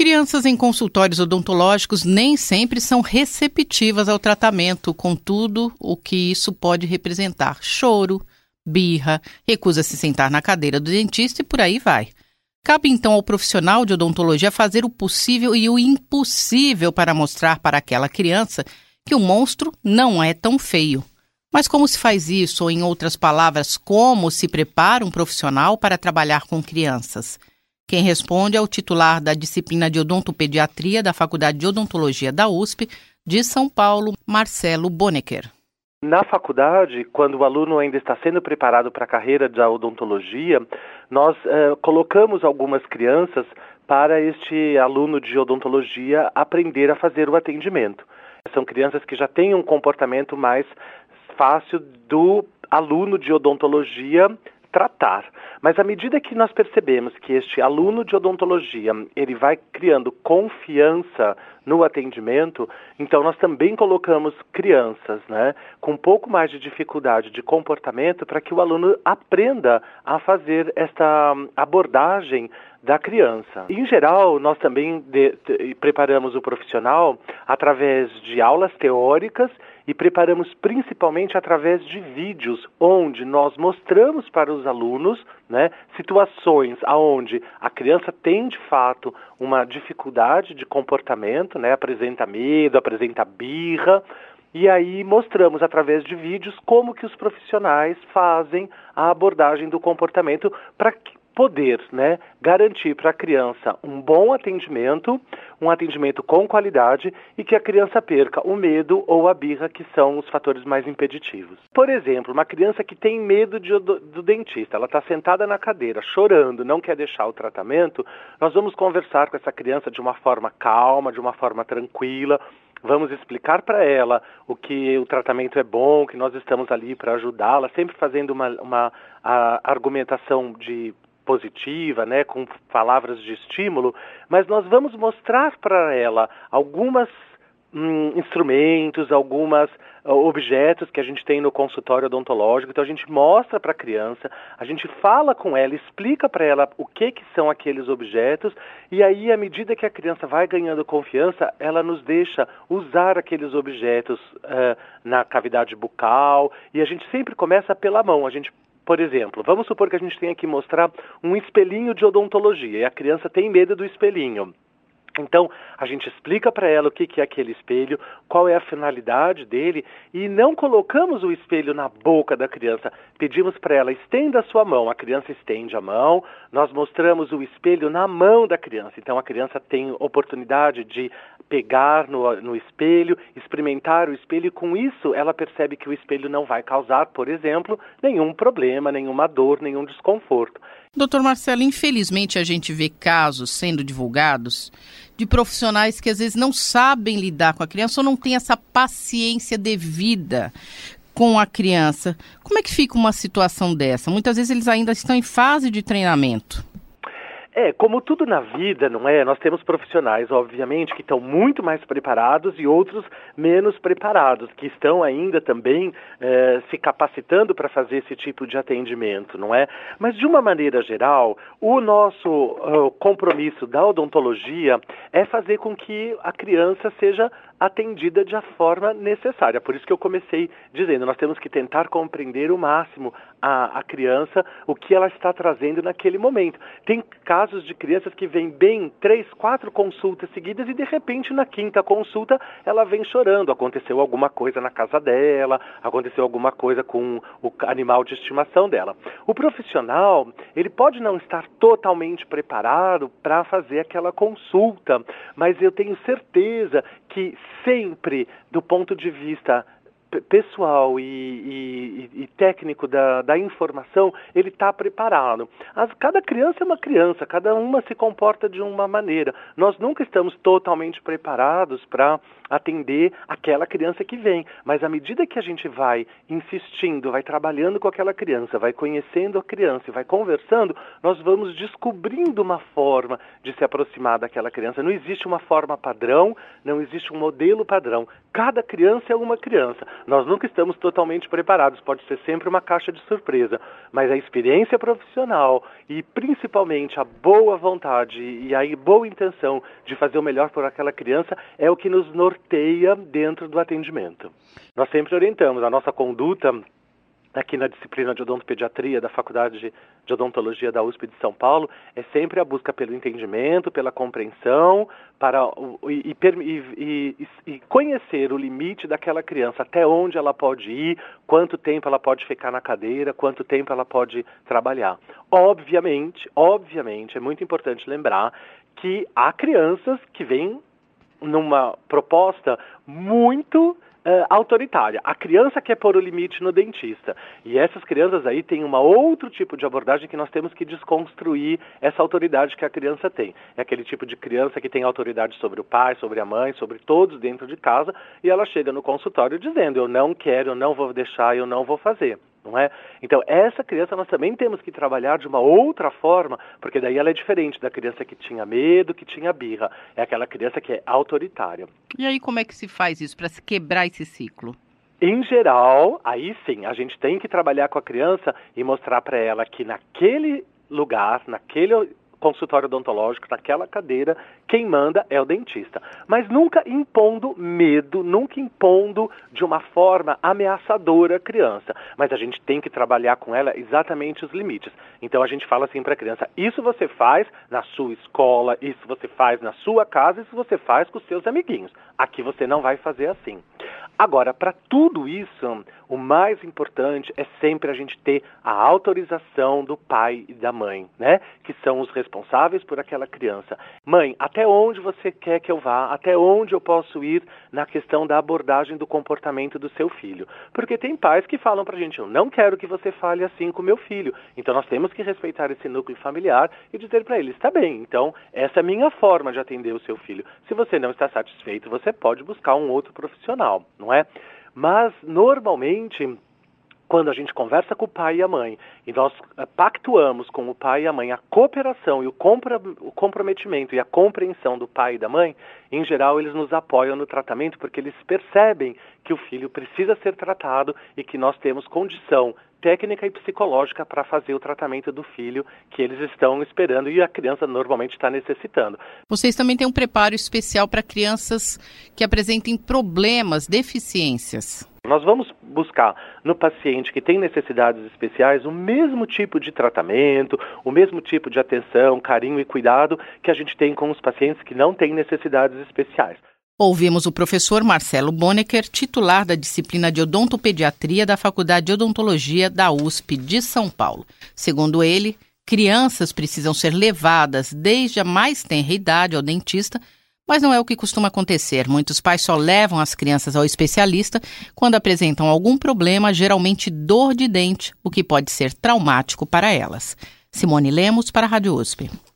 Crianças em consultórios odontológicos nem sempre são receptivas ao tratamento, com tudo o que isso pode representar: choro, birra, recusa se sentar na cadeira do dentista e por aí vai. Cabe então ao profissional de odontologia fazer o possível e o impossível para mostrar para aquela criança que o monstro não é tão feio. Mas como se faz isso, ou em outras palavras, como se prepara um profissional para trabalhar com crianças? Quem responde é o titular da disciplina de odontopediatria da Faculdade de Odontologia da USP de São Paulo, Marcelo Bonecker. Na faculdade, quando o aluno ainda está sendo preparado para a carreira da odontologia, nós colocamos algumas crianças para este aluno de odontologia aprender a fazer o atendimento. São crianças que já têm um comportamento mais fácil do aluno de odontologia tratar. Mas à medida que nós percebemos que este aluno de odontologia, ele vai criando confiança no atendimento, então nós também colocamos crianças, com um pouco mais de dificuldade de comportamento para que o aluno aprenda a fazer esta abordagem da criança. Em geral, nós também preparamos o profissional através de aulas teóricas e preparamos principalmente através de vídeos, onde nós mostramos para os alunos situações onde a criança tem, de fato, uma dificuldade de comportamento, apresenta medo, apresenta birra, e aí mostramos através de vídeos como que os profissionais fazem a abordagem do comportamento para poder garantir para a criança um bom atendimento, um atendimento com qualidade e que a criança perca o medo ou a birra, que são os fatores mais impeditivos. Por exemplo, uma criança que tem medo do dentista, ela está sentada na cadeira, chorando, não quer deixar o tratamento, nós vamos conversar com essa criança de uma forma calma, de uma forma tranquila. Vamos explicar para ela o que o tratamento é bom, que nós estamos ali para ajudá-la, sempre fazendo uma argumentação positiva, com palavras de estímulo, mas nós vamos mostrar para ela algumas instrumentos, alguns objetos que a gente tem no consultório odontológico. Então a gente mostra para a criança, a gente fala com ela, explica para ela o que são aqueles objetos, e aí à medida que a criança vai ganhando confiança, ela nos deixa usar aqueles objetos na cavidade bucal, e a gente sempre começa pela mão. Por exemplo, vamos supor que a gente tenha que mostrar um espelhinho de odontologia e a criança tem medo do espelhinho. Então, a gente explica para ela o que é aquele espelho, qual é a finalidade dele, e não colocamos o espelho na boca da criança. Pedimos para ela, estenda a sua mão. A criança estende a mão, nós mostramos o espelho na mão da criança. Então, a criança tem oportunidade de pegar no espelho, experimentar o espelho, e com isso ela percebe que o espelho não vai causar, por exemplo, nenhum problema, nenhuma dor, nenhum desconforto. Doutor Marcelo, infelizmente a gente vê casos sendo divulgados de profissionais que às vezes não sabem lidar com a criança ou não têm essa paciência devida com a criança. Como é que fica uma situação dessa? Muitas vezes eles ainda estão em fase de treinamento. Como tudo na vida, não é? Nós temos profissionais, obviamente, que estão muito mais preparados e outros menos preparados, que estão ainda também se capacitando para fazer esse tipo de atendimento, não é? Mas, de uma maneira geral, o nosso compromisso da odontologia é fazer com que a criança seja atendida de forma necessária. Por isso que eu comecei dizendo, nós temos que tentar compreender o máximo a criança, o que ela está trazendo naquele momento. Tem casos de crianças que vêm bem 3, 4 consultas seguidas e de repente na 5ª consulta ela vem chorando. Aconteceu alguma coisa na casa dela, aconteceu alguma coisa com o animal de estimação dela. O profissional, ele pode não estar totalmente preparado para fazer aquela consulta, mas eu tenho certeza que sempre, do ponto de vista pessoal e técnico da informação, ele está preparado. Cada criança é uma criança, cada uma se comporta de uma maneira. Nós nunca estamos totalmente preparados para atender aquela criança que vem, mas à medida que a gente vai insistindo, vai trabalhando com aquela criança, vai conhecendo a criança e vai conversando, nós vamos descobrindo uma forma de se aproximar daquela criança. Não existe uma forma padrão, não existe um modelo padrão. Cada criança é uma criança. Nós nunca estamos totalmente preparados, pode ser sempre uma caixa de surpresa, mas a experiência profissional e principalmente a boa vontade e a boa intenção de fazer o melhor por aquela criança é o que nos norteia dentro do atendimento. Nós sempre orientamos a nossa conduta aqui na disciplina de odontopediatria da Faculdade de Odontologia da USP de São Paulo, é sempre a busca pelo entendimento, pela compreensão, e conhecer o limite daquela criança, até onde ela pode ir, quanto tempo ela pode ficar na cadeira, quanto tempo ela pode trabalhar. Obviamente, é muito importante lembrar que há crianças que vêm numa proposta muito autoritária. A criança quer pôr o limite no dentista. E essas crianças aí têm um outro tipo de abordagem que nós temos que desconstruir essa autoridade que a criança tem. É aquele tipo de criança que tem autoridade sobre o pai, sobre a mãe, sobre todos dentro de casa, e ela chega no consultório dizendo, eu não quero, eu não vou deixar, eu não vou fazer. Não é? Então, essa criança nós também temos que trabalhar de uma outra forma, porque daí ela é diferente da criança que tinha medo, que tinha birra. É aquela criança que é autoritária. E aí, como é que se faz isso para se quebrar esse ciclo? Em geral, aí sim, a gente tem que trabalhar com a criança e mostrar para ela que naquele lugar, naquele consultório odontológico, naquela cadeira, quem manda é o dentista. Mas nunca impondo medo, nunca impondo de uma forma ameaçadora a criança. Mas a gente tem que trabalhar com ela exatamente os limites. Então a gente fala assim para a criança, isso você faz na sua escola, isso você faz na sua casa, isso você faz com os seus amiguinhos. Aqui você não vai fazer assim. Agora, para tudo isso, o mais importante é sempre a gente ter a autorização do pai e da mãe, né? Que são os responsáveis por aquela criança. Mãe, até onde você quer que eu vá? Até onde eu posso ir na questão da abordagem do comportamento do seu filho? Porque tem pais que falam pra gente, eu não quero que você fale assim com meu filho. Então nós temos que respeitar esse núcleo familiar e dizer para ele, está bem, então essa é a minha forma de atender o seu filho. Se você não está satisfeito, você pode buscar um outro profissional, não é? Mas, normalmente, quando a gente conversa com o pai e a mãe, e nós pactuamos com o pai e a mãe a cooperação e o comprometimento e a compreensão do pai e da mãe, em geral eles nos apoiam no tratamento porque eles percebem que o filho precisa ser tratado e que nós temos condição técnica e psicológica para fazer o tratamento do filho que eles estão esperando e a criança normalmente está necessitando. Vocês também têm um preparo especial para crianças que apresentem problemas, deficiências. Nós vamos buscar no paciente que tem necessidades especiais o mesmo tipo de tratamento, o mesmo tipo de atenção, carinho e cuidado que a gente tem com os pacientes que não têm necessidades especiais. Ouvimos o professor Marcelo Bonecker, titular da disciplina de odontopediatria da Faculdade de Odontologia da USP de São Paulo. Segundo ele, crianças precisam ser levadas desde a mais tenra idade ao dentista, mas não é o que costuma acontecer. Muitos pais só levam as crianças ao especialista quando apresentam algum problema, geralmente dor de dente, o que pode ser traumático para elas. Simone Lemos para a Rádio USP.